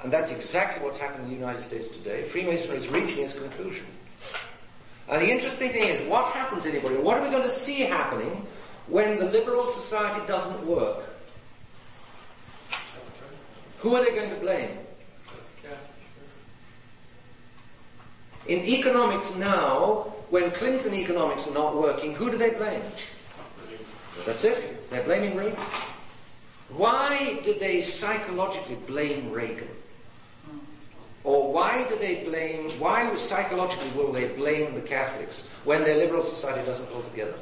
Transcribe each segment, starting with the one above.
And that's exactly what's happening in the United States today. Freemasonry is reaching its conclusion. And the interesting thing is, what happens, anybody? What are we going to see happening when the liberal society doesn't work? Who are they going to blame? In economics now, when Clinton economics are not working, who do they blame? That's it. They're blaming Reagan. Why did they psychologically blame Reagan? Or why psychologically will they blame the Catholics when their liberal society doesn't hold together?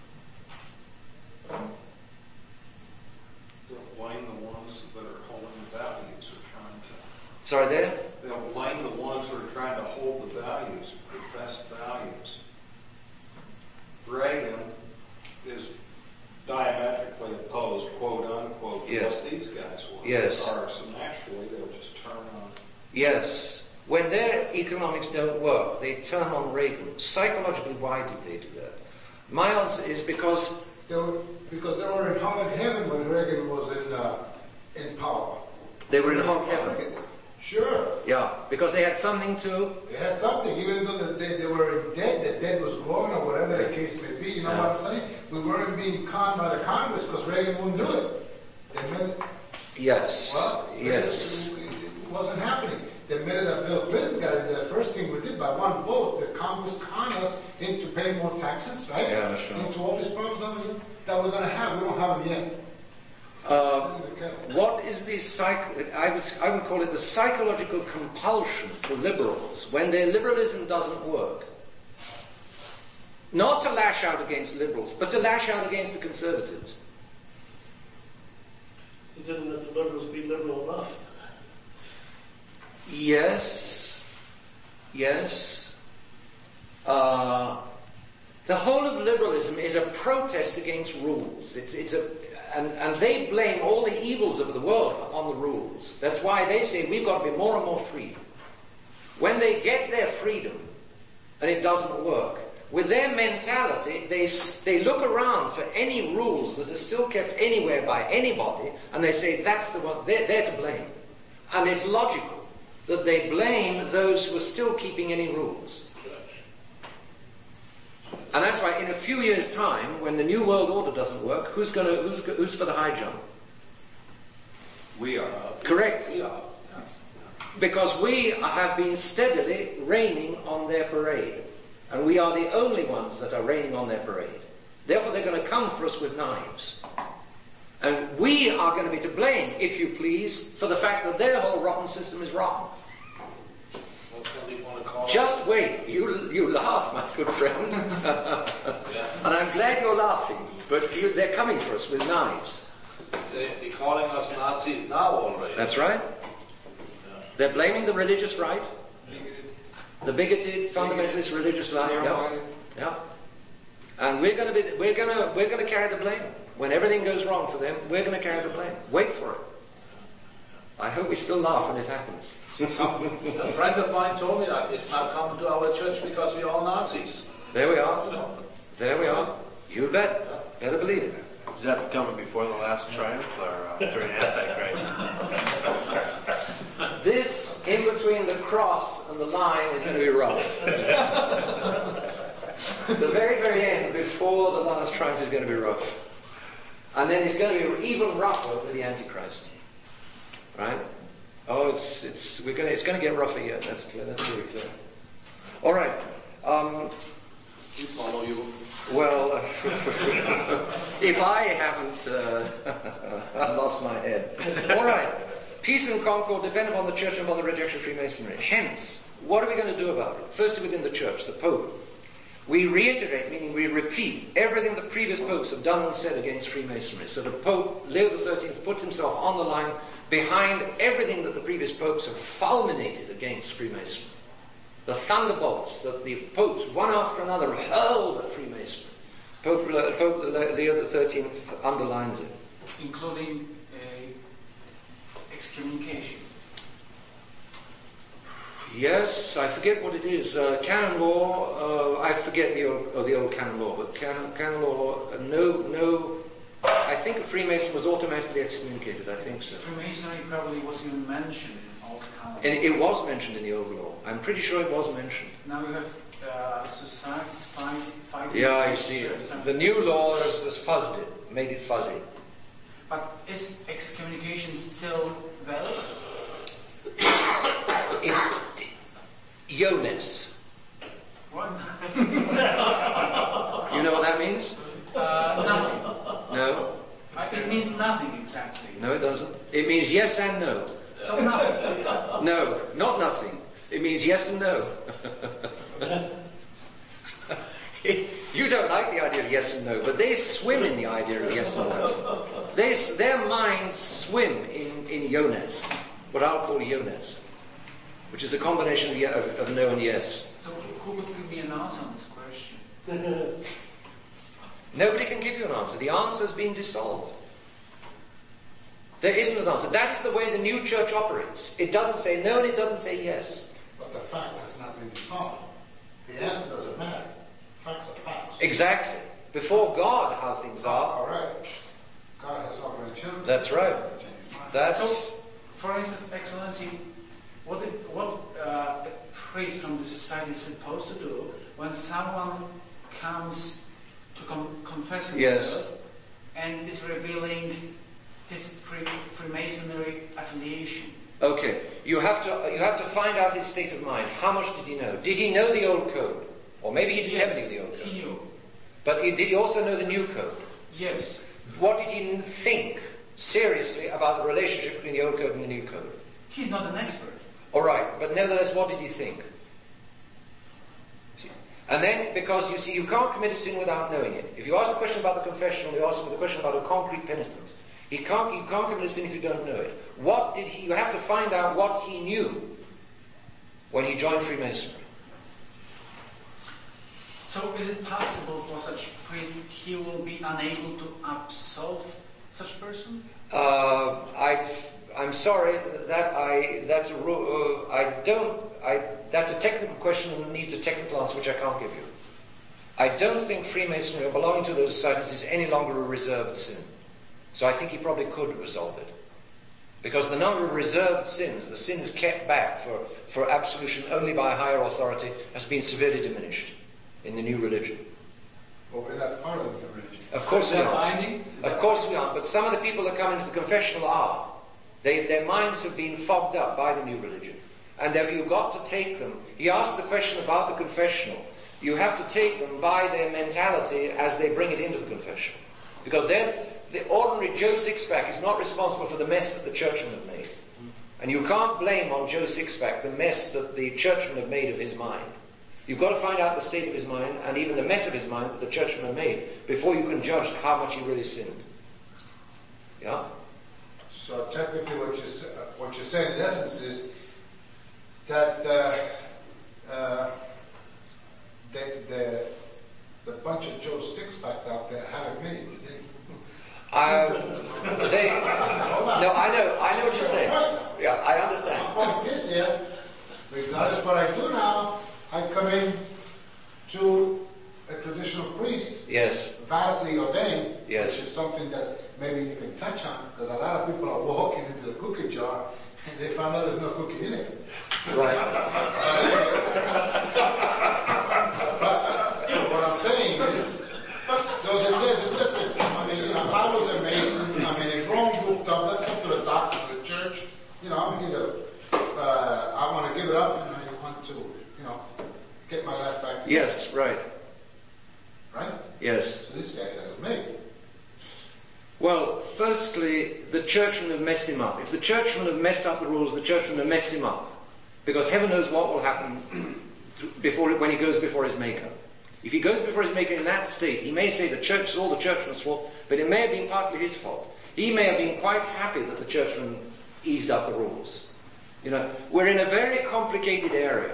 They'll blame the ones that are holding the values or trying to... Sorry, there? They'll blame the ones who are trying to hold the values, profess values. Reagan is diametrically opposed, quote unquote, to what these guys were. Yes. So naturally they'll just turn on. Yes. When their economics don't work, they turn on Reagan. Psychologically, why did they do that? My answer is because they were in hog heaven when Reagan was in power. They were in hog heaven. Sure. Yeah, because they had something to... They had something, even though they were in debt, the debt was growing or whatever the case may be. You know what I'm saying? We weren't being conned by the Congress because Reagan wouldn't do it. Yes. Well, yes. It wasn't happening. The minute that Bill Clinton got in, the first thing we did by one vote, the Congress conned us into paying more taxes, right? Yeah, sure. Into all these problems that we're going to have. We don't have them yet. What is the I would call it the psychological compulsion for liberals when their liberalism doesn't work. Not to lash out against liberals, but to lash out against the conservatives. So didn't the liberals be liberal enough? Yes. The whole of liberalism is a protest against rules. And they blame all the evils of the world on the rules. That's why they say we've got to be more and more free. When they get their freedom and it doesn't work, with their mentality, they look around for any rules that are still kept anywhere by anybody, and they say that's the one, they're to blame. And it's logical that they blame those who are still keeping any rules. And that's why in a few years' time, when the New World Order doesn't work, who's for the high jump? We are. Correct. We are. Because we have been steadily raining on their parade. And we are the only ones that are raining on their parade. Therefore they're going to come for us with knives. And we are going to be to blame, if you please, for the fact that their whole rotten system is rotten. Just wait. You laugh, my good friend. And I'm glad you're laughing. But they're coming for us with knives. They're calling us Nazis now already. That's right. They're blaming the religious right. The bigoted, fundamentalist religious right. Yeah. And we're going to carry the blame. When everything goes wrong for them, we're going to carry the blame. Wait for it. I hope we still laugh when it happens. A friend of mine told me that it's not coming to our church because we're all Nazis. There we are. You bet. Better believe it. Is that coming before the last triumph or during Antichrist? This, in between the cross and the line, is going to be rough. The very, very end, before the last triumph, is going to be rough. And then it's going to be even rougher with the Antichrist. Right? Oh, it's going to get rougher yet. That's clear. That's very clear. All right. We follow you. Well, if I haven't lost my head. All right. Peace and concord depend upon the church and upon the rejection of Freemasonry. Hence, what are we going to do about it? Firstly, within the church, the Pope. We reiterate, meaning we repeat, everything the previous popes have done and said against Freemasonry. So the Pope, Leo XIII, puts himself on the line behind everything that the previous popes have fulminated against Freemasonry. The thunderbolts that the popes, one after another, hurled at Freemasonry. Pope Leo XIII underlines it. Including excommunication. Yes, I forget what it is. Canon law, I forget the old canon law, but canon law, no. I think a Freemason was automatically excommunicated, I think so. Freemasonry probably wasn't even mentioned in all the count. And it was mentioned in the old law. I'm pretty sure it was mentioned. Now we have societies fighting. Yeah, you see, the new law has fuzzed it, made it fuzzy. But is excommunication still valid? Iones. What? You know what that means? Nothing. No? It means nothing exactly. No, it doesn't. It means yes and no. So nothing. No, not nothing. It means yes and no. You don't like the idea of yes and no, but they swim in the idea of yes and no. Their minds swim in iones, what I'll call iones, which is a combination of no and yes. So who would give me an answer on this question? Nobody can give you an answer. The answer has been dissolved. There isn't an answer. That is the way the new church operates. It doesn't say no and it doesn't say yes. But the fact has not been dissolved. The answer doesn't matter. Facts are facts. Exactly. Before God, how things are. All right. God has sovereign children. That's right. That's So, for instance, Excellency, what a priest from the society is supposed to do when someone comes to confess himself Yes. and is revealing his Freemasonry affiliation? okay. You have to find out his state of mind. How much did he know? Did he know the old code? Or maybe he didn't Yes, know the old code. he knew. But did he also know the new code? Yes. What did he think seriously about the relationship between the old code and the new code? He's not an expert. All right, but nevertheless, what did he think? And then, because you see, you can't commit a sin without knowing it. If you ask a question about the confessional, you ask him the question about a concrete penitent. You can't commit a sin if you don't know it. What did he? You have to find out what he knew when he joined Freemasonry. So is it possible for such priest he will be unable to absolve such person? I'm sorry that's a rule. That's a technical question and needs a technical answer which I can't give you. I don't think Freemasonry or belonging to those societies is any longer a reserved sin. So I think he probably could resolve it. Because the number of reserved sins, the sins kept back for absolution only by a higher authority, has been severely diminished in the new religion. But we're not part of the religion. Of course we that aren't. binding? Of course we aren't. But some of the people that come into the confessional are. Their minds have been fogged up by the new religion. And therefore you've got to take them. He asked the question about the confessional. You have to take them by their mentality as they bring it into the confessional. Because the ordinary Joe Sixpack is not responsible for the mess that the churchmen have made. And you can't blame on Joe Sixpack the mess that the churchmen have made of his mind. You've got to find out the state of his mind and even the mess of his mind that the churchmen have made before you can judge how much he really sinned. Yeah? So technically what you're saying in essence is that the bunch of Joe Sixpack out there haven't made it. No, I know what you're saying. Yeah, I understand. My point is here, regardless what I do now, I come in to a traditional priest, Yes. validly ordained, Yes. which is something that maybe you can touch on, because a lot of people are walking into the cookie jar and they find out there's no cookie in it. Right. But what I'm saying is, listen, I mean, you know, I was a Mason, I mean, a grown goofed up, that's up to the doctors of the church, you know, I'm here to, I want to give it up and I want to, you know, get my life back. Yes, right. Right? Yes. So this guy doesn't make it. Well, firstly, the churchmen have messed him up. If the churchmen have messed up the rules, the churchmen have messed him up. Because heaven knows what will happen when he goes before his Maker. If he goes before his Maker in that state, he may say the church is all the churchman's fault, but it may have been partly his fault. He may have been quite happy that the churchmen eased up the rules. You know, we're in a very complicated area,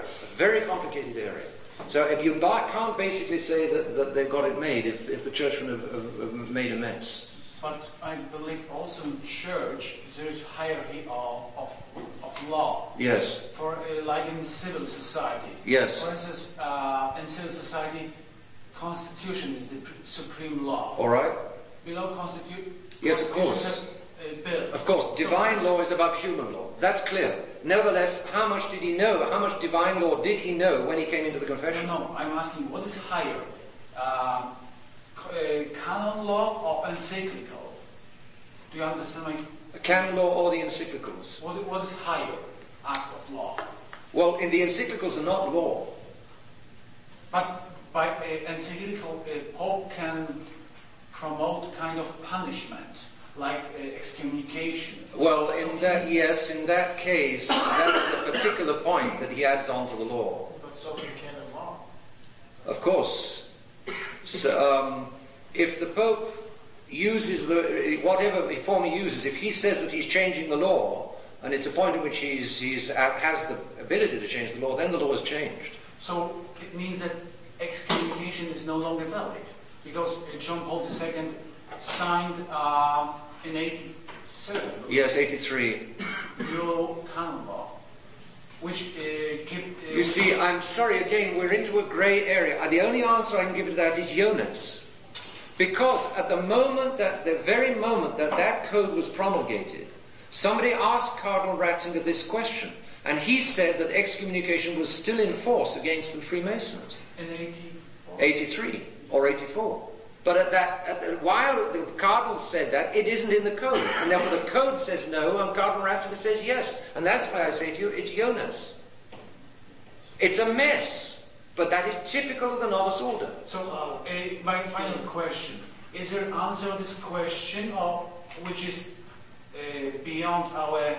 So if you can't basically say that they've got it made if the churchmen have made a mess. But I believe also in church there is hierarchy of law. Yes. For like in civil society. Yes. For instance, in civil society, constitution is the supreme law. All right. Below constitution. Yes, of course. built. Of course, divine law is above human law. That's clear. Nevertheless, how much did he know? How much divine law did he know when he came into the confession? No, I'm asking, what is higher? Canon law or encyclical? Do you understand my... The canon law or the encyclicals? What is higher act of law? Well, in the encyclicals are not law. But by encyclical, Pope can promote kind of punishment, like excommunication. Well, in that, yes, in that case, that's a particular point that he adds on to the law. But so can canon law. Of course. So, if the Pope uses whatever form he uses, if he says that he's changing the law, and it's a point at which he has the ability to change the law, then the law is changed. So it means that excommunication is no longer valid, because John Paul II signed in 87. Yes, 83. New canon law, which You see, I'm sorry, again, we're into a grey area. The only answer I can give to that is Jonas. Because at the very moment that code was promulgated, somebody asked Cardinal Ratzinger this question, and he said that excommunication was still in force against the Freemasons. in 83 or 84. But while the Cardinal said that, it isn't in the code. And therefore the code says no, and Cardinal Ratzinger says yes. And that's why I say to you, it's Jonas. It's a mess. But that is typical of the novice order. So, my final question. Is there an answer to this question, or which is beyond our,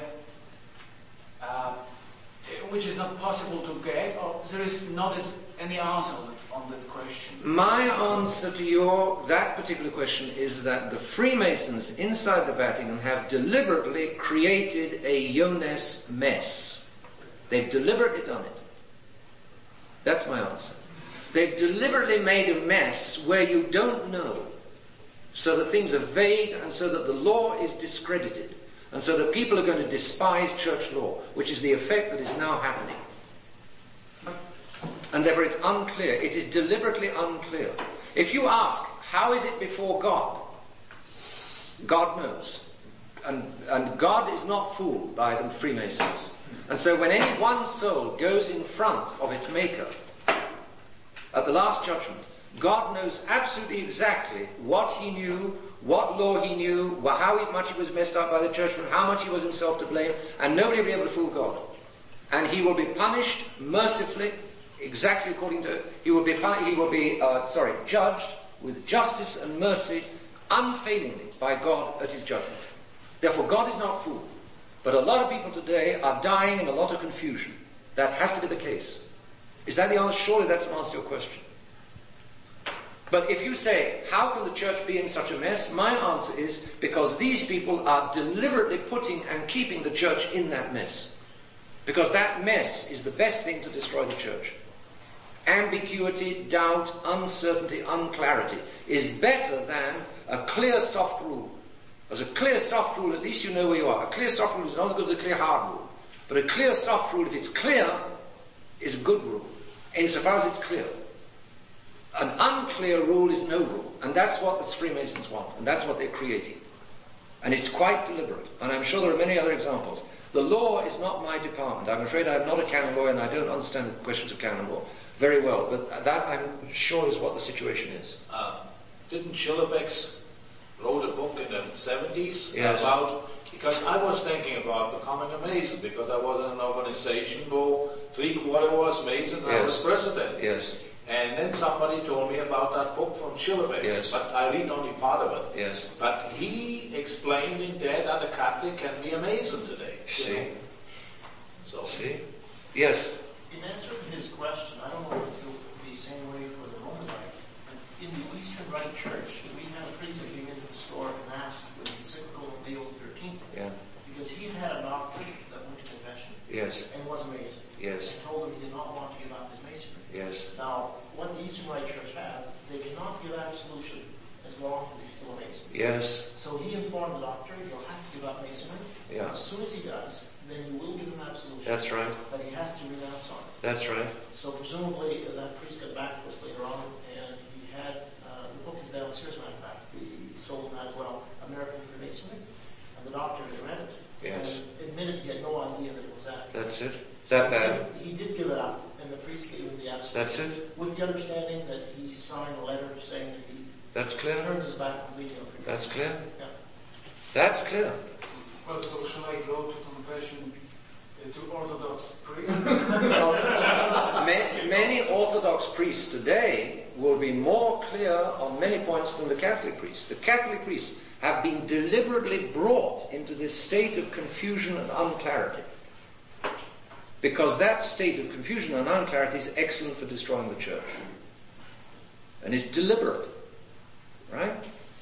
which is not possible to get, or there is not any answer on that question? My answer to that particular question is that the Freemasons inside the Vatican have deliberately created a Jonas mess. They've deliberately done it. That's my answer. They've deliberately made a mess where you don't know, so that things are vague, and so that the law is discredited, and so that people are going to despise church law, which is the effect that is now happening. And therefore it's unclear. It is deliberately unclear. If you ask, how is it before God? God knows. And God is not fooled by the Freemasons. And so when any one soul goes in front of its Maker at the Last Judgment, God knows absolutely exactly what he knew, what law he knew, how much he was messed up by the churchmen, how much he was himself to blame, and nobody will be able to fool God. And he will be punished mercifully, exactly according to, he will be judged with justice and mercy unfailingly by God at his judgment. Therefore God is not fooled. But a lot of people today are dying in a lot of confusion. That has to be the case. Is that the answer? Surely that's an answer to your question. But if you say, how can the church be in such a mess? My answer is, because these people are deliberately putting and keeping the church in that mess. Because that mess is the best thing to destroy the church. Ambiguity, doubt, uncertainty, unclarity is better than a clear, soft rule. As a clear, soft rule, at least you know where you are. A clear, soft rule is not as good as a clear, hard rule. But a clear, soft rule, if it's clear, is a good rule, insofar as it's clear. An unclear rule is no rule. And that's what the Freemasons want. And that's what they're creating. And it's quite deliberate. And I'm sure there are many other examples. The law is not my department. I'm afraid I'm not a canon lawyer and I don't understand the questions of canon law very well. But that, I'm sure, is what the situation is. Didn't Schillebeck wrote a book in the 70s yes. about, because I was thinking about becoming a Mason, because I was in an organization where 3/4 was Mason and yes. I was president. Yes. And then somebody told me about that book from Schillebeck, yes. but I read only part of it. Yes. But he explained in there that a Catholic can be a Mason today. See? So. See? Yes. In answer to his question, I don't know if it's the same way for the Roman Rite, but in the Eastern Rite Church, we had a priest that came into the store and asked with the encyclical of Leo XIII, Yeah. because he had a doctor that went to confession Yes. and was a Mason. Yes. And told him he did not want to give up his Masonry. Yes. Now, what the Eastern Rite Church have, they cannot give absolution as long as he's still a Mason. Yes. So he informed the doctor, you'll have to give up Masonry. Yeah. As soon as he does, then you will give him absolution. That's right. But he has to renounce on it. That's right. So presumably that priest got back to us later on, and he had, the book is downstairs, matter of fact, we sold him as well, American Freemasonry. and the doctor had read it. Yes. And admitted he had no idea that it was that. That's it. That bad. He did give it up, and the priest gave him the absolute. That's it. With the understanding that he signed a letter saying that he That's clear. turns his back completely on Freemasonry. That's clear. Yeah. That's clear. Well, so shall I go to confession to Orthodox priests? Well, many Orthodox priests today will be more clear on many points than the Catholic priests. The Catholic priests have been deliberately brought into this state of confusion and unclarity. Because that state of confusion and unclarity is excellent for destroying the church. And it's deliberate. Right?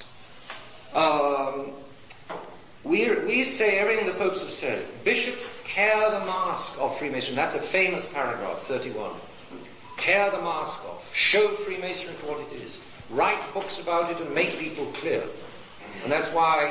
We say everything the popes have said. Bishops tear the mask off Freemasonry. That's a famous paragraph, 31. Tear the mask off. Show Freemasonry for what it is. Write books about it and make people clear. And that's why,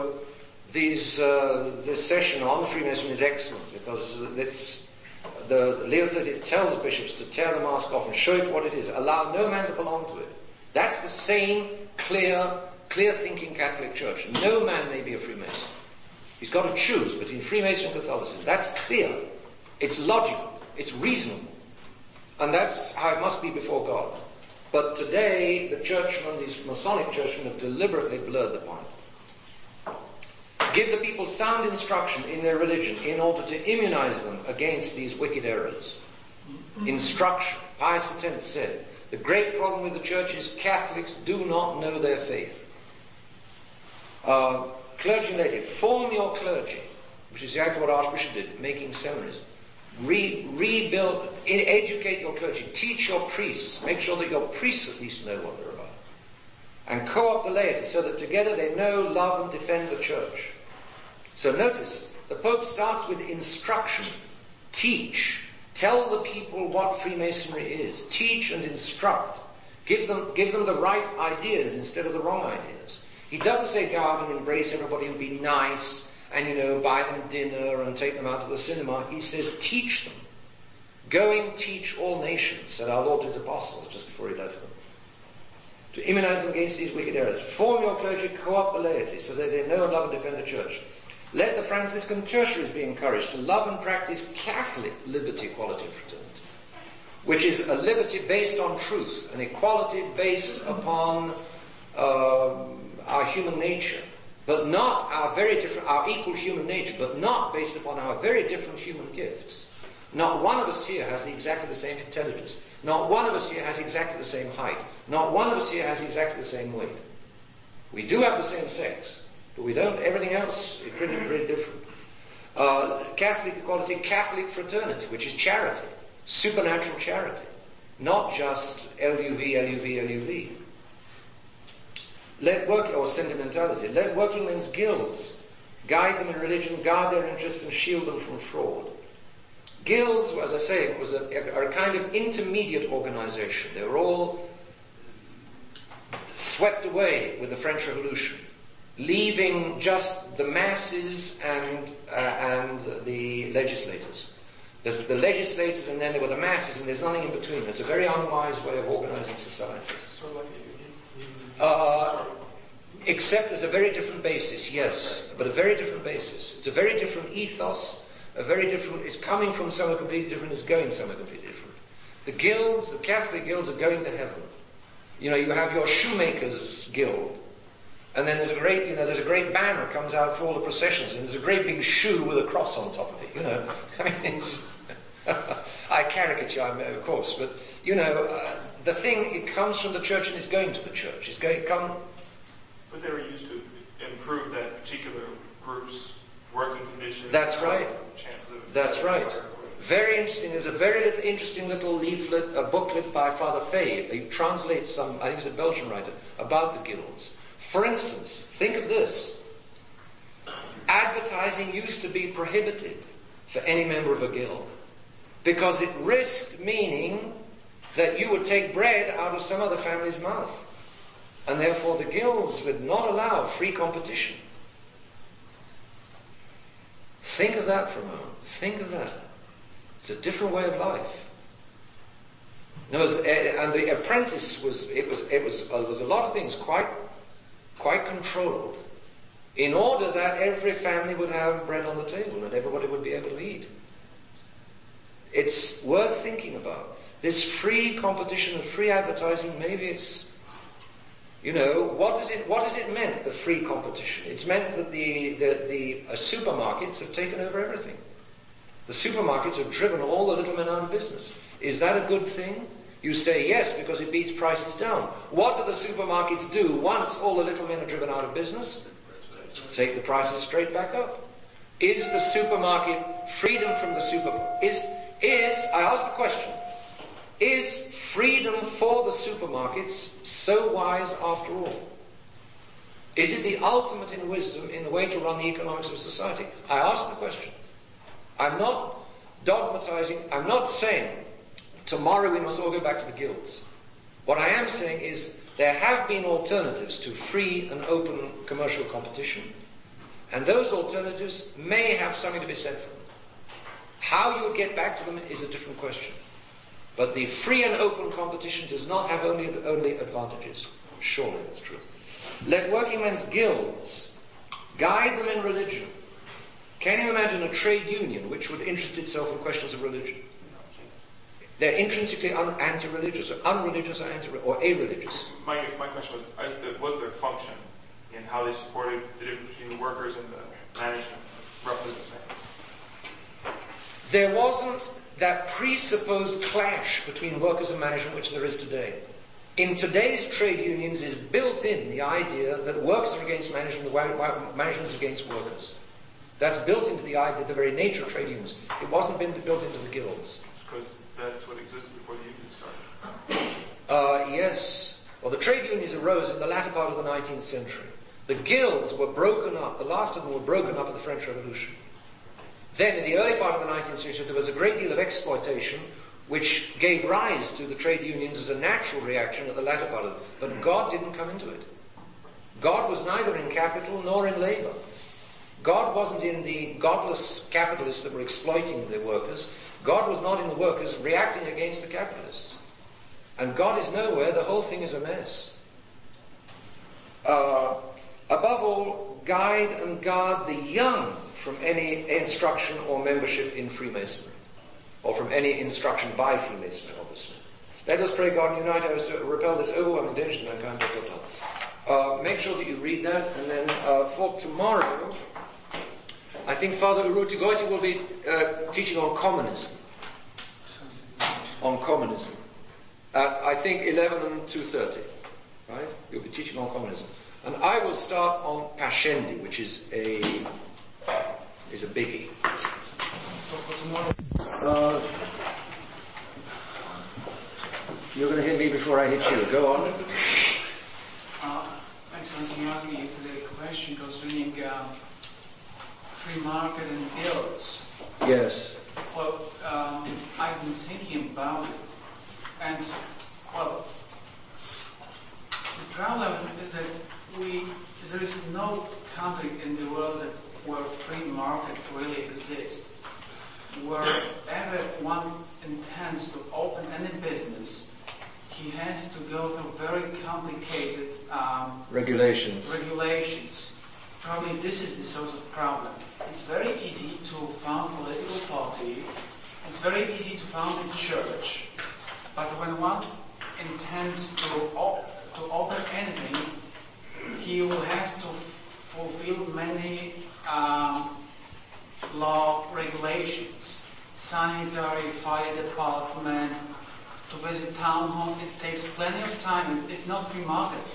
this session on Freemasonry is excellent, because Leo XIII tells bishops to tear the mask off and show it for what it is. Allow no man to belong to it. That's the same clear-thinking Catholic Church. No man may be a Freemason. He's got to choose between Freemasonry and Catholicism. That's clear. It's logical. It's reasonable. And that's how it must be before God. But today, the churchmen, these Masonic churchmen, have deliberately blurred the point. Give the people sound instruction in their religion in order to immunize them against these wicked errors. Instruction. Pius X said, the great problem with the church is Catholics do not know their faith. Clergy and laity, form your clergy, which is exactly what Archbishop did, making seminaries. Rebuild, educate your clergy, teach your priests, make sure that your priests at least know what they're about. And co-opt the laity so that together they know, love and defend the church. So notice, the Pope starts with instruction. Teach. Tell the people what Freemasonry is. Teach and instruct. Give them the right ideas instead of the wrong ideas. He doesn't say go out and embrace everybody and be nice and, buy them dinner and take them out to the cinema. He says teach them. Go and teach all nations, said our Lord to his apostles just before he left them. To immunize them against these wicked errors. Form your clergy, co-opt the laity so that they know, love and defend the church. Let the Franciscan tertiaries be encouraged to love and practice Catholic liberty, equality and fraternity, which is a liberty based on truth, an equality based upon our human nature, but not our equal human nature, but not based upon our very different human gifts. Not one of us here has exactly the same intelligence. Not one of us here has exactly the same height. Not one of us here has exactly the same weight. We do have the same sex, but we don't. Everything else is pretty different. Catholic equality, Catholic fraternity, which is charity, supernatural charity, not just LUV. Or sentimentality. Let working men's guilds guide them in religion, guard their interests, and shield them from fraud. Guilds, as I say, are a kind of intermediate organization. They were all swept away with the French Revolution, leaving just the masses and the legislators. There's the legislators, and then there were the masses, and there's nothing in between. It's a very unwise way of organizing society. Except there's a very different basis, yes, but a very different basis. It's a very different ethos, it's coming from somewhere completely different, it's going somewhere completely different. The guilds, the Catholic guilds are going to heaven. You have your shoemakers guild, and then there's a great banner comes out for all the processions, and there's a great big shoe with a cross on top of it, I caricature, of course, but, the thing, it comes from the church and is going to the church. But they were used to improve that particular group's working conditions. That's right. That's right. Very interesting. There's a very interesting little leaflet, a booklet by Father Fay. He translates I think he's a Belgian writer, about the guilds. For instance, think of this. Advertising used to be prohibited for any member of a guild because it risked meaning that you would take bread out of some other family's mouth. And therefore the guilds would not allow free competition. Think of that for a moment. Think of that. It's a different way of life. And the apprentice was a lot of things quite controlled. in order that every family would have bread on the table and everybody would be able to eat. It's worth thinking about. This free competition and free advertising, maybe it's, what does it mean, the free competition? It's meant that the supermarkets have taken over everything. The supermarkets have driven all the little men out of business. Is that a good thing? You say yes, because it beats prices down. What do the supermarkets do once all the little men are driven out of business? Take the prices straight back up. Is the supermarket freedom from the supermarket? I ask the question, is freedom for the supermarkets so wise after all? Is it the ultimate in wisdom in the way to run the economics of society? I ask the question. I'm not dogmatizing. I'm not saying tomorrow we must all go back to the guilds. What I am saying is there have been alternatives to free and open commercial competition, and those alternatives may have something to be said for them. How you would get back to them is a different question. But the free and open competition does not have only advantages. Surely that's true. Let working men's guilds guide them in religion. Can you imagine a trade union which would interest itself in questions of religion? They're intrinsically anti-religious, or unreligious, or a-religious. My question was their function in how they supported the difference between the workers and the management roughly the same? There wasn't that presupposed clash between workers and management which there is today. In today's trade unions is built in the idea that workers are against management, while management is against workers. That's built into the idea, the very nature of trade unions. It wasn't built into the guilds. Because that's what existed before the unions started. Yes. Well, the trade unions arose in the latter part of the 19th century. The guilds were broken up. The last of them were broken up at the French Revolution. Then, in the early part of the 19th century, there was a great deal of exploitation which gave rise to the trade unions as a natural reaction at the latter part of it. But God didn't come into it. God was neither in capital nor in labor. God wasn't in the godless capitalists that were exploiting the workers. God was not in the workers reacting against the capitalists. And God is nowhere. The whole thing is a mess. Above all, guide and guard the young from any instruction or membership in Freemasonry, or from any instruction by Freemasonry, obviously. Let us pray God and unite us to repel this overwhelming danger of mankind. Make sure that you read that, and then for tomorrow, I think Father Uruti Goiti will be teaching on communism. On communism. At, I think, 11 and 2:30. Right? You'll be teaching on communism. And I will start on Pascendi, which is a biggie. So for tomorrow, you're going to hit me before I hit you. Go on. Excellency, you asked me yesterday a question concerning free market and guilds. Yes. Well, I've been thinking about it, and well, the problem is that there is no country in the world where free market really exists. Wherever one intends to open any business, he has to go through very complicated regulations. Probably this is the source of problem. It's very easy to found a political party. It's very easy to found a church. But when one intends to open anything, he will have to fulfill many law regulations, sanitary, fire department, to visit town hall. It takes plenty of time. It's not free market.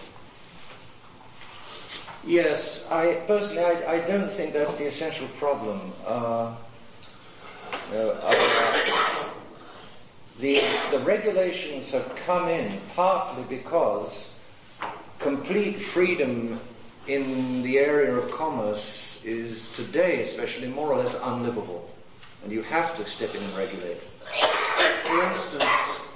Yes, I don't think that's the essential problem. The regulations have come in partly because complete freedom in the area of commerce is today especially more or less unlivable, and you have to step in and regulate. For instance,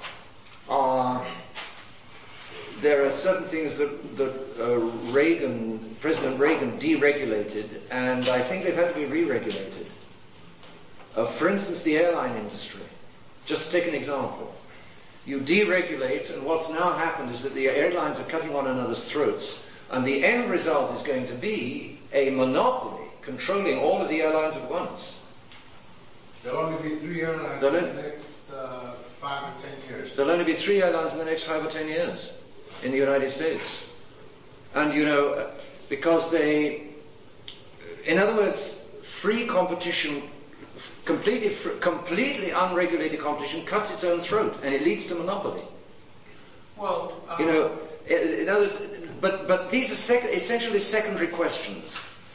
there are certain things that President Reagan deregulated, and I think they've had to be re-regulated. For instance, the airline industry. Just to take an example. You deregulate, and what's now happened is that the airlines are cutting one another's throats And the end result is going to be a monopoly controlling all of the airlines at once. There'll only be 3 airlines in the next 5 or 10 years. There'll only be 3 airlines in the next 5 or 10 years in the United States. And because in other words, free competition, completely unregulated competition cuts its own throat, and it leads to monopoly. Well, in other words, but these are essentially secondary questions.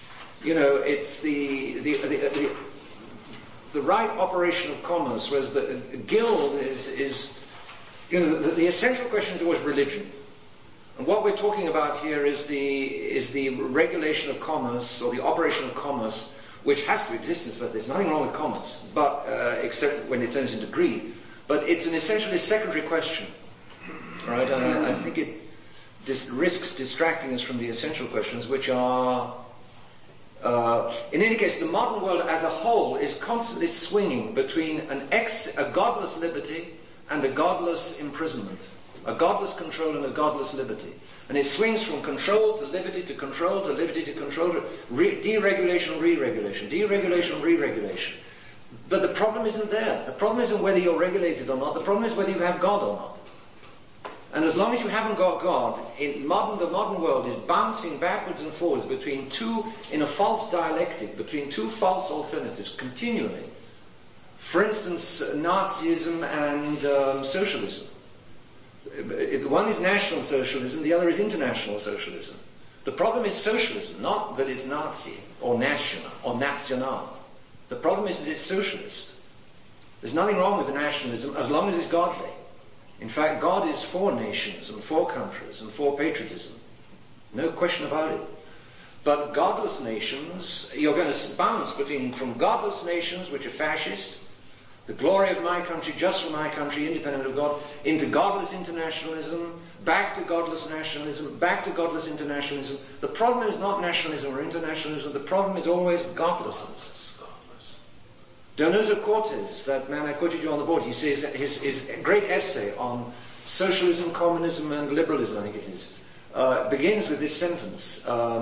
It's the right operation of commerce, whereas the guild is the essential question is always religion. And what we're talking about here is the regulation of commerce, or the operation of commerce, which has to exist in society. There's nothing wrong with commerce, but except when it turns into greed. But it's an essentially secondary question, right? And I think it risks distracting us from the essential questions, which are, in any case, the modern world as a whole is constantly swinging between a godless liberty and a godless imprisonment. A godless control and a godless liberty. And it swings from control to liberty to control to liberty to control to deregulation, re-regulation, deregulation, re-regulation. But the problem isn't there. The problem isn't whether you're regulated or not. The problem is whether you have God or not. And as long as you haven't got God, the modern world is bouncing backwards and forwards in a false dialectic, between 2 false alternatives, continually. For instance, Nazism and socialism. One is National Socialism, the other is International Socialism. The problem is socialism, not that it's Nazi or national or national. The problem is that it's socialist. There's nothing wrong with nationalism as long as it's godly. In fact, God is for nations and for countries and for patriotism. No question about it. But godless nations, you're going to bounce from godless nations, which are fascist, the glory of my country, just for my country, independent of God, into godless internationalism, back to godless nationalism, back to godless internationalism. The problem is not nationalism or internationalism, the problem is always godlessness. Donoso Cortes, that man I quoted you on the board, he says his great essay on socialism, communism and liberalism, I think it is, begins with this sentence.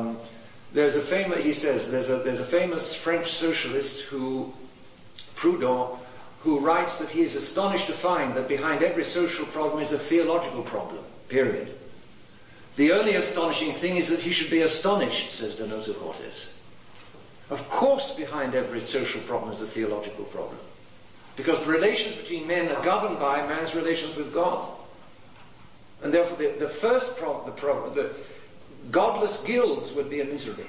He says there's a famous French socialist Proudhon, who writes that he is astonished to find that behind every social problem is a theological problem, period. The only astonishing thing is that he should be astonished, says Donoso Cortes. Of course behind every social problem is a theological problem. Because the relations between men are governed by man's relations with God. And therefore the first problem, the godless guilds would be a misery.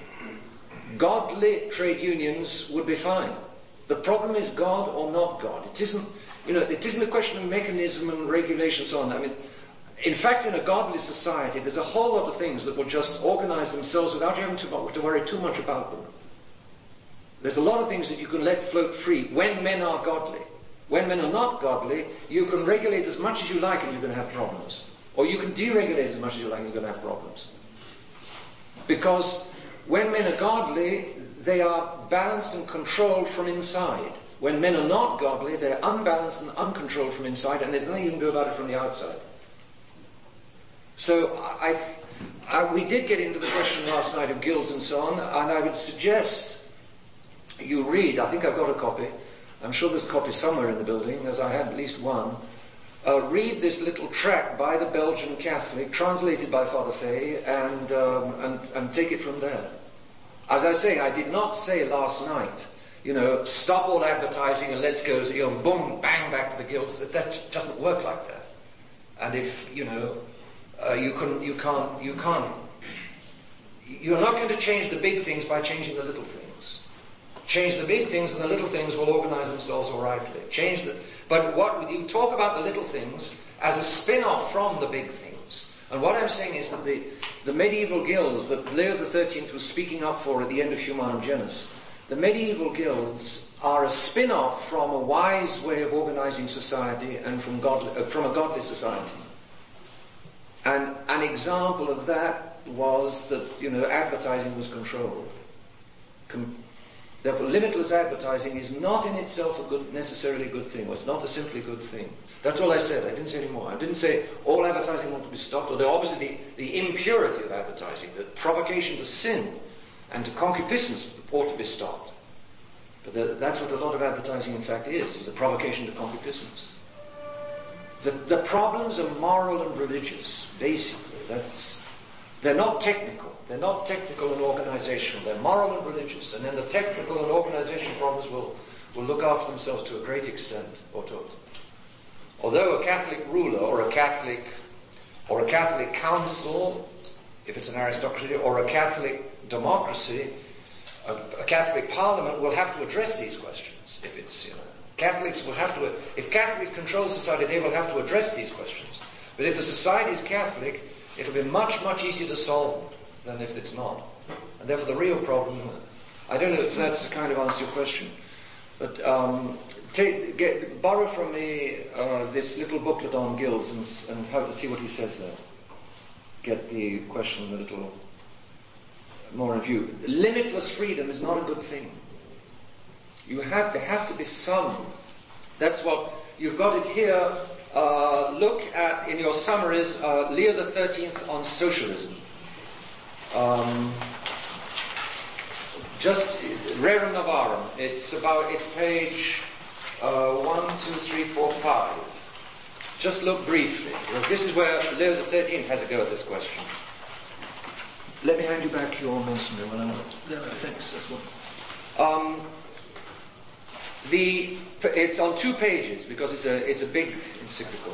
Godly trade unions would be fine. The problem is God or not God. It isn't a question of mechanism and regulation and so on. I mean, in fact, in a godly society, there's a whole lot of things that will just organize themselves without you having to worry too much about them. There's a lot of things that you can let float free when men are godly. When men are not godly, you can regulate as much as you like and you're going to have problems. Or you can deregulate as much as you like and you're going to have problems. Because when men are godly, they are balanced and controlled from inside. When men are not godly, they're unbalanced and uncontrolled from inside, and there's nothing you can do about it from the outside. So we did get into the question last night of guilds and so on, and I would suggest you read, I think I've got a copy, I'm sure there's a copy somewhere in the building, as I had at least one. Read this little tract by the Belgian Catholic, translated by Father Fay, and take it from there. As I say, I did not say last night, stop all advertising and let's go, boom, bang, back to the guilds. That doesn't work like that. And if, you're not going to change the big things by changing the little things. Change the big things and the little things will organize themselves all rightly. But what you talk about the little things as a spin-off from the big things. And what I'm saying is that the medieval guilds that Leo XIII was speaking up for at the end of Humanum Genus, the medieval guilds are a spin-off from a wise way of organizing society and from a godly society. And an example of that was that, advertising was controlled. Therefore, limitless advertising is not in itself necessarily a good thing, or it's not a simply good thing. That's all I said. I didn't say any more. I didn't say all advertising ought to be stopped, although obviously the impurity of advertising, the provocation to sin and to concupiscence ought to be stopped. But that's what a lot of advertising in fact is a provocation to concupiscence. The problems are moral and religious, basically. They're not technical. They're not technical and organizational. They're moral and religious. And then the technical and organizational problems will look after themselves to a great extent. Although a Catholic ruler or a Catholic council, if it's an aristocracy, or a Catholic democracy, a Catholic parliament will have to address these questions. If it's, Catholics will have to, if Catholics control society, they will have to address these questions. But if the society is Catholic, it'll be much, much easier to solve them than if it's not. And therefore the real problem, I don't know if that's the kind of answer to your question, but borrow from me this little booklet on guilds and have to see what he says there. Get the question a little more in view. Limitless freedom is not a good thing. There has to be some. That's what you've got it here. Look at in your summaries Leo XIII on socialism. Just Rerum Novarum. It's page 1, 2, 3, 4, 5. Just look briefly, because this is where Leo XIII has a go at this question. Let me hand you back your masonry when I'm there. Thanks. That's one. It's on 2 pages because it's a big encyclical.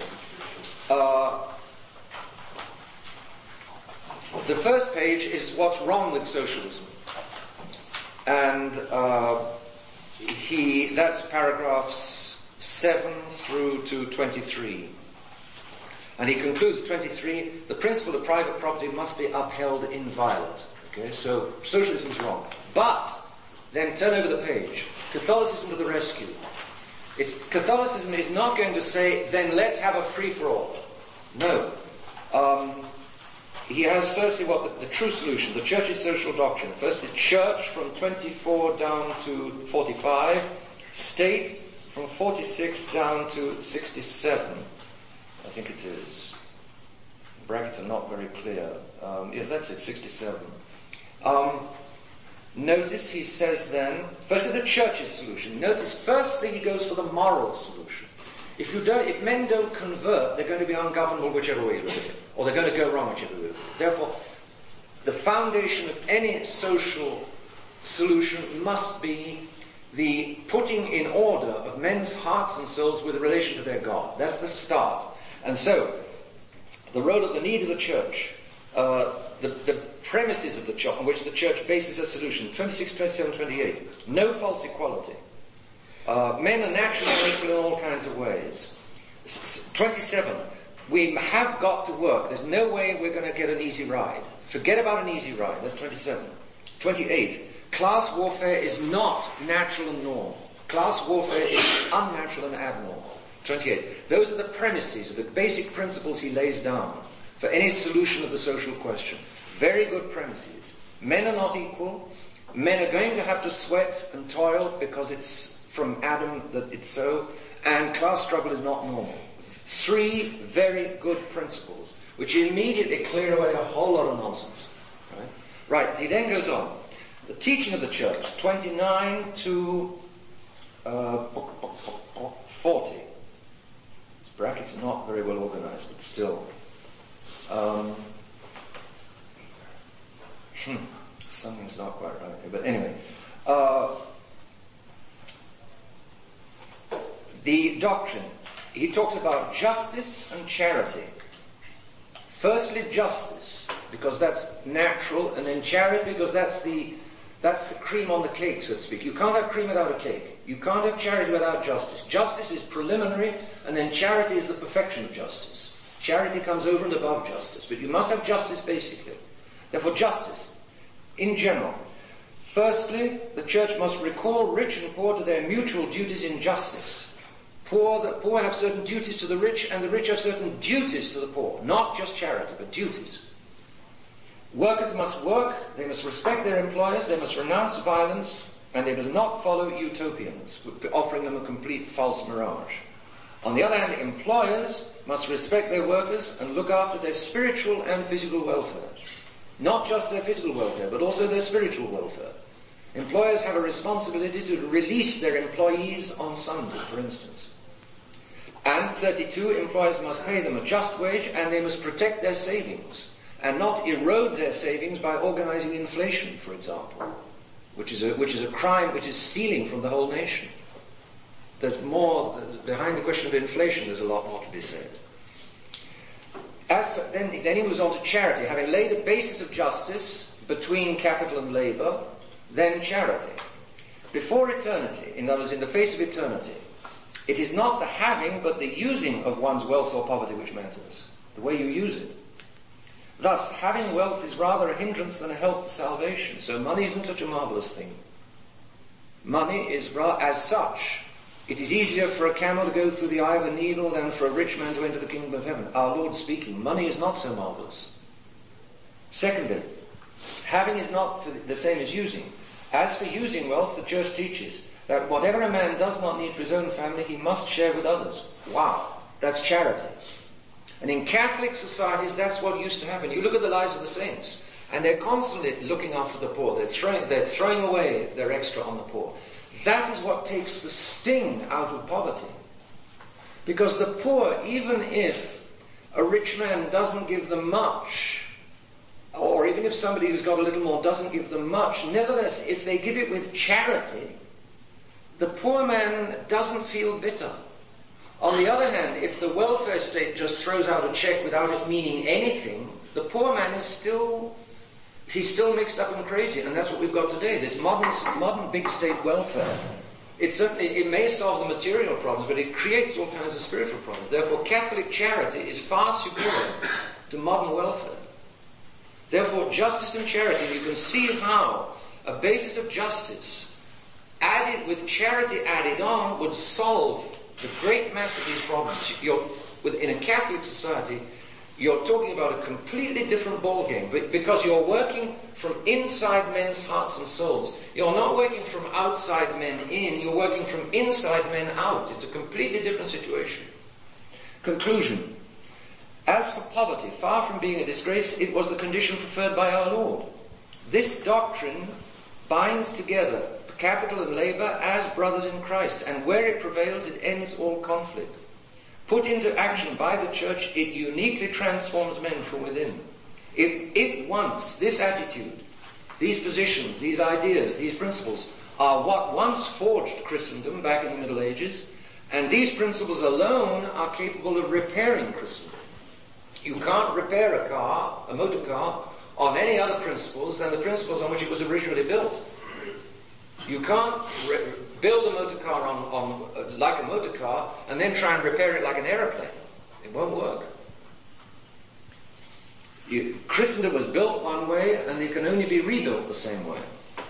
The first page is what's wrong with socialism, and that's paragraphs 7 through to 23. And he concludes 23, the principle of private property must be upheld inviolate. Okay, so socialism's wrong. But, then turn over the page. Catholicism to the rescue. Catholicism is not going to say, then let's have a free-for-all. No. He has firstly the true solution, the Church's social doctrine. Firstly, Church from 24 down to 45. State from 46 down to 67. I think it is. The brackets are not very clear. Yes, that's it, 67. Notice he says then, firstly the Church's solution. Notice firstly he goes for the moral solution. If men don't convert, they're going to be ungovernable whichever way you look at it, or they're going to go wrong whichever way you look at it. Therefore, the foundation of any social solution must be the putting in order of men's hearts and souls with relation to their God. That's the start. And so, the role of the need of the Church, the premises of the Church on which the Church bases a solution, 26, 27, 28. No false equality. Men are naturally equal in all kinds of ways. 27. We have got to work. There's no way we're going to get an easy ride. Forget about an easy ride. That's 27. 28. Class warfare is not natural and normal. Class warfare is unnatural and abnormal. 28. Those are the premises, the basic principles he lays down for any solution of the social question. Very good premises. Men are not equal. Men are going to have to sweat and toil because it's from Adam that it's so. And class struggle is not normal. 3 very good principles, which immediately clear away a whole lot of nonsense. Right. He then goes on. The teaching of the Church, 29 to 40. Brackets are not very well organized, but still. Something's not quite right here. But anyway. The doctrine. He talks about justice and charity. Firstly, justice, because that's natural, and then charity, because that's the cream on the cake, so to speak. You can't have cream without a cake. You can't have charity without justice. Justice is preliminary, and then charity is the perfection of justice. Charity comes over and above justice, but you must have justice basically. Therefore, justice, in general. Firstly, the Church must recall rich and poor to their mutual duties in justice. The poor have certain duties to the rich, and the rich have certain duties to the poor. Not just charity, but duties. Workers must work, they must respect their employers, they must renounce violence, and they must not follow utopians, offering them a complete false mirage. On the other hand, employers must respect their workers and look after their spiritual and physical welfare. Not just their physical welfare, but also their spiritual welfare. Employers have a responsibility to release their employees on Sunday, for instance. And 32, employers must pay them a just wage, and they must protect their savings and not erode their savings by organizing inflation, for example, which is a crime, which is stealing from the whole nation. There's more behind the question of inflation. There's a lot more to be said. Then he moves on to charity, having laid a basis of justice between capital and labor, then charity. Before eternity, in other words, in the face of eternity, it is not the having but the using of one's wealth or poverty which matters, the way you use it. Thus, having wealth is rather a hindrance than a help to salvation. So money isn't such a marvelous thing. Money is, as such, it is easier for a camel to go through the eye of a needle than for a rich man to enter the kingdom of heaven. Our Lord speaking, money is not so marvelous. Secondly, having is not the same as using. As for using wealth, the church teaches that whatever a man does not need for his own family, he must share with others. Wow, that's charity. And in Catholic societies, that's what used to happen. You look at the lives of the saints, and they're constantly looking after the poor. They're throwing away their extra on the poor. That is what takes the sting out of poverty. Because the poor, even if a rich man doesn't give them much, or even if somebody who's got a little more doesn't give them much, nevertheless, if they give it with charity, the poor man doesn't feel bitter. On the other hand, if the welfare state just throws out a check without it meaning anything, the poor man is still mixed up and crazy, and that's what we've got today. This modern big state welfare. It may solve the material problems, but it creates all kinds of spiritual problems. Therefore, Catholic charity is far superior to modern welfare. Therefore, justice and charity, you can see how a basis of justice added with charity added on would solve the great mass of these problems. In a Catholic society, you're talking about a completely different ballgame, because you're working from inside men's hearts and souls. You're not working from outside men in, you're working from inside men out. It's a completely different situation. Conclusion. As for poverty, far from being a disgrace, it was the condition preferred by our Lord. This doctrine binds together capital and labor as brothers in Christ, and where it prevails, it ends all conflict. Put into action by the church, it uniquely transforms men from within. This attitude, these positions, these ideas, these principles are what once forged Christendom back in the Middle Ages, and these principles alone are capable of repairing Christendom. You can't repair a motor car, on any other principles than the principles on which it was originally built. You can't build a motor car like a motor car and then try and repair it like an aeroplane. It won't work. Christendom was built one way, and it can only be rebuilt the same way.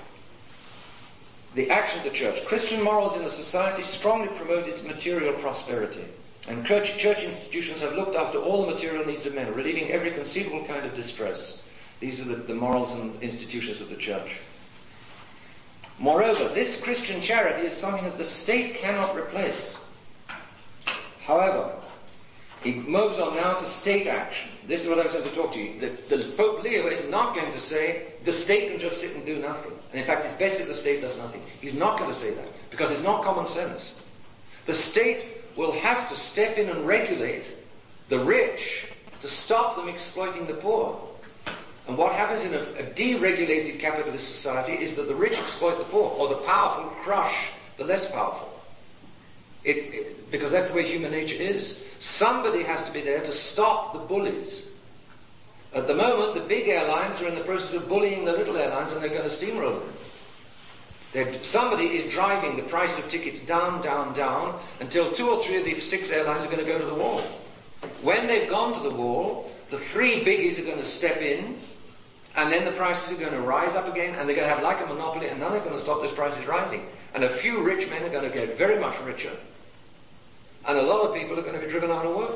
The action of the church. Christian morals in the society strongly promote its material prosperity. And church institutions have looked after all the material needs of men, relieving every conceivable kind of distress. These are the morals and institutions of the church. Moreover, this Christian charity is something that the state cannot replace. However, he moves on now to state action. This is what I was going to talk to you. The Pope Leo is not going to say the state can just sit and do nothing. And in fact, it's best if the state does nothing. He's not going to say that, because it's not common sense. The state will have to step in and regulate the rich to stop them exploiting the poor. And what happens in a deregulated capitalist society is that the rich exploit the poor, or the powerful crush the less powerful. Because that's the way human nature is. Somebody has to be there to stop the bullies. At the moment, the big airlines are in the process of bullying the little airlines, and they're going to steamroll them. Somebody is driving the price of tickets down, down, down, until 2 or 3 of the 6 airlines are going to go to the wall. When they've gone to the wall, the 3 biggies are going to step in, and then the prices are going to rise up again, and they're going to have like a monopoly, and none are going to stop those prices rising. And a few rich men are going to get very much richer, and a lot of people are going to be driven out of work.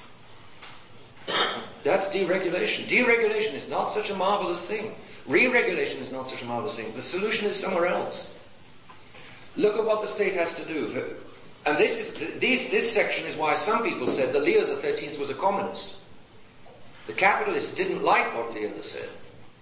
That's deregulation. Deregulation is not such a marvelous thing. Re-regulation is not such a marvelous thing. The solution is somewhere else. Look at what the state has to do. And this section is why some people said that Leo XIII was a communist. The capitalists didn't like what Leo said.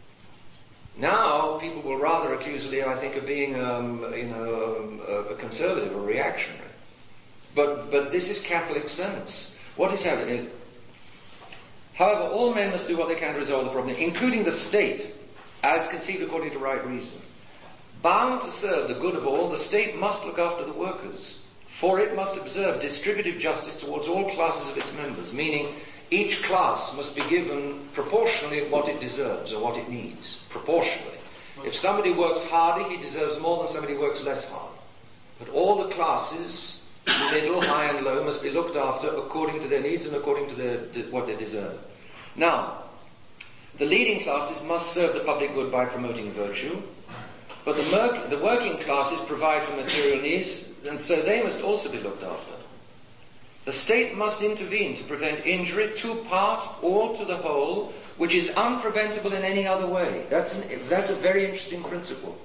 Now people will rather accuse Leo, I think, of being a conservative or reactionary. But this is Catholic sense. What is happening is, however, all men must do what they can to resolve the problem, including the state, as conceived according to right reason. Bound to serve the good of all, the state must look after the workers, for it must observe distributive justice towards all classes of its members, meaning each class must be given proportionally what it deserves or what it needs, proportionally. If somebody works harder, he deserves more than somebody who works less hard. But all the classes, middle, high and low, must be looked after according to their needs and according to what they deserve. Now, the leading classes must serve the public good by promoting virtue, but the working classes provide for material needs, and so they must also be looked after. The state must intervene to prevent injury to part or to the whole, which is unpreventable in any other way. That's a very interesting principle.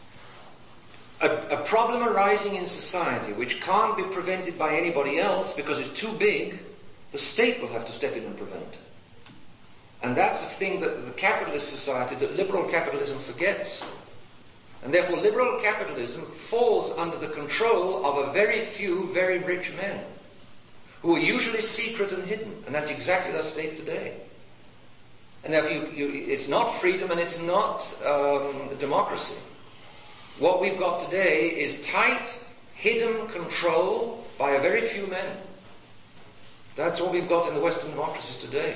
A problem arising in society which can't be prevented by anybody else because it's too big, the state will have to step in and prevent. And that's a thing that the capitalist society, that liberal capitalism forgets. And therefore liberal capitalism falls under the control of a very few very rich men, who are usually secret and hidden, and that's exactly the state today. And therefore it's not freedom and it's not democracy. What we've got today is tight, hidden control by a very few men. That's what we've got in the Western democracies today.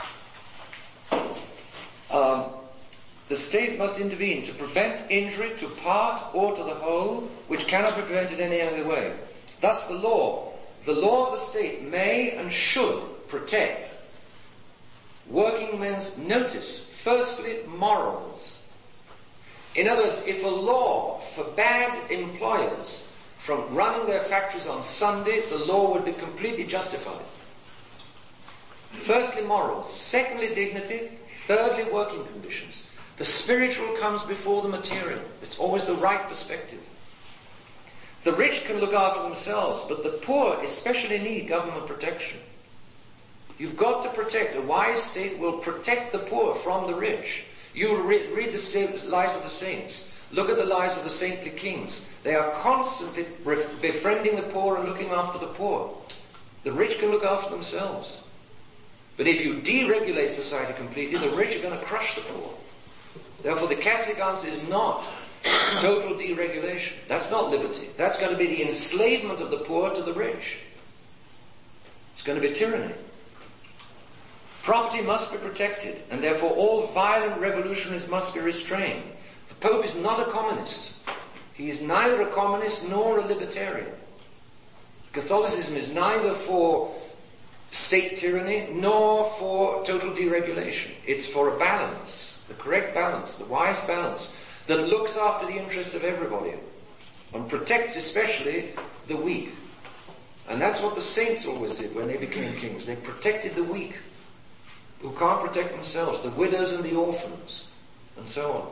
The state must intervene to prevent injury to part or to the whole, which cannot be prevented any other way. Thus the law of the state may and should protect working men's, notice, firstly, morals. In other words, if a law forbade employers from running their factories on Sunday, the law would be completely justified. Firstly, morals. Secondly, dignity. Thirdly, working conditions. The spiritual comes before the material. It's always the right perspective. The rich can look after themselves, but the poor especially need government protection. You've got to protect. A wise state will protect the poor from the rich. You read the lives of the saints. Look at the lives of the saintly kings. They are constantly befriending the poor and looking after the poor. The rich can look after themselves. But if you deregulate society completely, the rich are going to crush the poor. Therefore, the Catholic answer is not total deregulation. That's not liberty. That's going to be the enslavement of the poor to the rich. It's going to be tyranny. Property must be protected, and therefore all violent revolutionaries must be restrained. The Pope is not a communist. He is neither a communist nor a libertarian. Catholicism is neither for state tyranny nor for total deregulation. It's for a balance, the correct balance, the wise balance, that looks after the interests of everybody and protects especially the weak. And that's what the saints always did when they became kings. They protected the weak, who can't protect themselves, the widows and the orphans, and so on.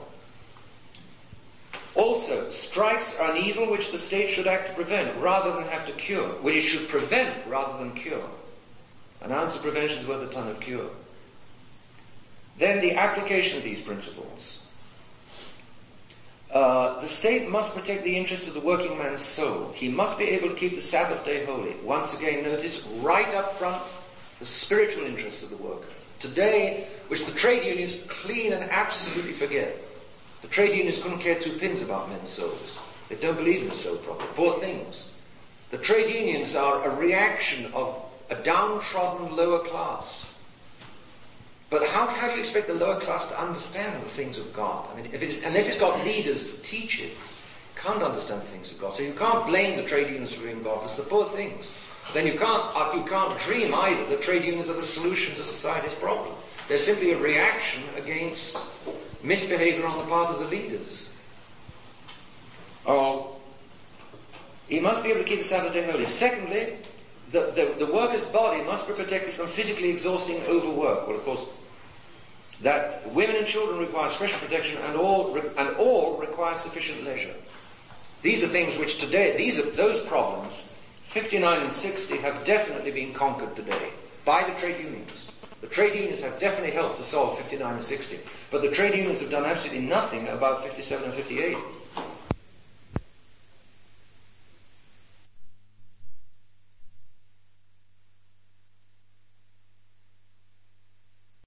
Also, strikes are an evil which the state should act to prevent rather than have to cure, which it should prevent rather than cure. An ounce of prevention is worth a ton of cure. Then the application of these principles. The state must protect the interest of the working man's soul. He must be able to keep the Sabbath day holy. Once again, notice right up front the spiritual interest of the worker. Today, which the trade unions clean and absolutely forget. The trade unions couldn't care two pins about men's souls. They don't believe in the soul properly. Poor things. The trade unions are a reaction of a downtrodden lower class. But how do you expect the lower class to understand the things of God? I mean, unless it's got leaders to teach it, can't understand the things of God. So you can't blame the trade unions for being godless. The poor things. Then you can't dream either that trade unions are the solution to society's problem. They're simply a reaction against misbehavior on the part of the leaders. He must be able to keep the Sabbath day holy. Secondly, the worker's body must be protected from physically exhausting overwork. Well, of course, that women and children require special protection, and all require sufficient leisure. These are things which today, those problems, 59 and 60, have definitely been conquered today by the trade unions. The trade unions have definitely helped to solve 59 and 60, but the trade unions have done absolutely nothing about 57 and 58.